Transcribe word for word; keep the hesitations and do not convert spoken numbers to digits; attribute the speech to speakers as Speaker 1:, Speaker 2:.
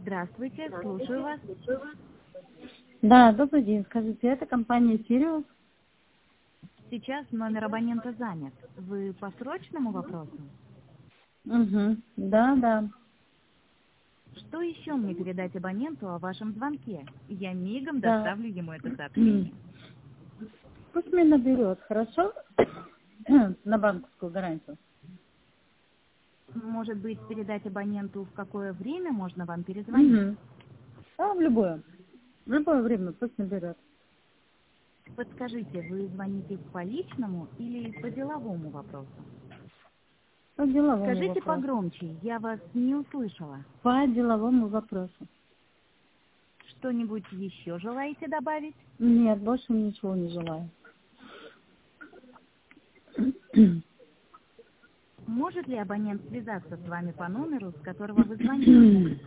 Speaker 1: Здравствуйте, слушаю вас.
Speaker 2: Да, добрый день. Скажите, это компания Sirius?
Speaker 1: Сейчас номер абонента занят. Вы по срочному вопросу?
Speaker 2: Угу. Да, да.
Speaker 1: Что еще мне передать абоненту о вашем звонке? Я мигом
Speaker 2: Да.
Speaker 1: доставлю ему это сообщение.
Speaker 2: Пусть меня наберет, хорошо? На банковскую гарантию.
Speaker 1: Может быть, передать абоненту, в какое время можно вам перезвонить?
Speaker 2: Угу. Да, в любое. В любое время пусть наберет.
Speaker 1: Подскажите, вы звоните по личному или по деловому вопросу?
Speaker 2: По деловому
Speaker 1: Скажите
Speaker 2: вопросу.
Speaker 1: погромче, я вас не услышала.
Speaker 2: По деловому вопросу.
Speaker 1: Что-нибудь еще желаете добавить?
Speaker 2: Нет, больше ничего не желаю.
Speaker 1: Может ли абонент связаться с вами по номеру, с которого вы звоните?